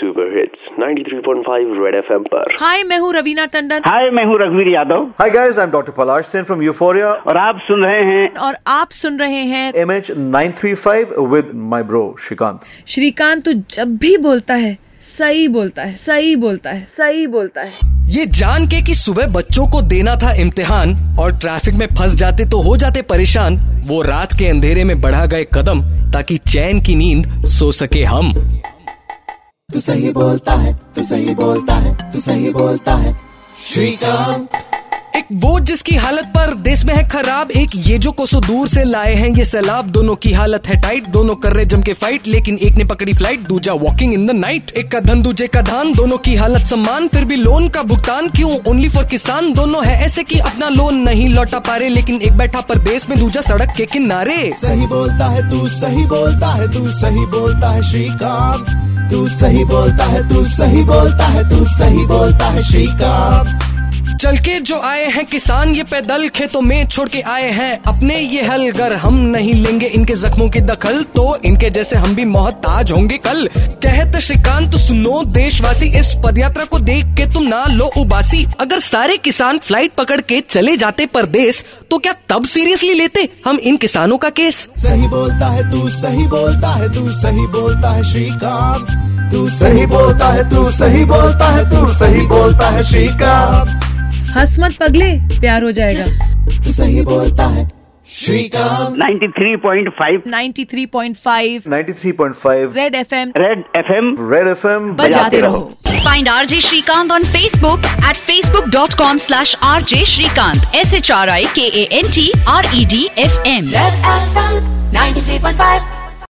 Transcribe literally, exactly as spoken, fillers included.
Super hits ninety three point five red FM पर। Hi, मैं हूँ रवीना टंडन। हाय, मैं हूँ रघुवीर Yadav. Hi guys, I am doctor Palash Sen from Euphoria और आप सुन रहे हैं और आप सुन रहे हैं M H nine three five with my bro Shrikant. Shrikant तो जब भी बोलता है सही बोलता है, सही बोलता है, सही बोलता है। ये जान के कि सुबह बच्चों को देना था इम्तिहान और ट्रैफिक में फंस जाते तो हो जाते परेशान, वो रात के अंधेरे में बढ़ा गए कदम ताकि चैन की नींद सो सके हम। तू सही बोलता है, तू सही बोलता है, तू सही बोलता है श्रीकांत। एक वो जिसकी हालत पर देश में है खराब, एक ये जो कोसों दूर से लाए हैं ये सैलाब। दोनों की हालत है टाइट, दोनों कर रहे जम के फाइट, लेकिन एक ने पकड़ी फ्लाइट, दूजा वॉकिंग इन द नाइट। एक का धन दूजे का धान, दोनों की हालत सम्मान, फिर भी लोन का भुगतान क्यों ओनली फॉर किसान। दोनों है ऐसे कि अपना लोन नहीं लौटा पा रहे, लेकिन एक बैठा परदेश में दूजा सड़क के किनारे। सही बोलता है तू, सही बोलता है तू, सही बोलता है श्रीकांत। तू सही बोलता है, तू सही बोलता है, तू सही बोलता है श्रीकांत। चल के जो आए हैं किसान ये पैदल खेतों में छोड़ के आए हैं अपने ये हल। अगर हम नहीं लेंगे इनके जख्मों की दखल तो इनके जैसे हम भी मोहताज होंगे कल। कहते श्रीकांत तो सुनो देशवासी, इस पदयात्रा को देख के तुम ना लो उबासी। अगर सारे किसान फ्लाइट पकड़ के चले जाते परदेश तो क्या तब सीरियसली लेते हम इन किसानों का केस। सही बोलता है तू, सही बोलता है तू, सही बोलता है श्रीकांत। तू सही बोलता है, तू सही बोलता है, तू सही बोलता है श्रीकांत। हंस मत पगले, प्यार हो जाएगा। तू सही बोलता है Shrikant. Ninety three point five ninety three point five ninety three point five red FM, red FM, red FM बजाते रहो। Find R J Shrikant on Facebook at facebook dot com slash R J Shrikant. S H R I K A N T R E D F M. Red F M ninety three point five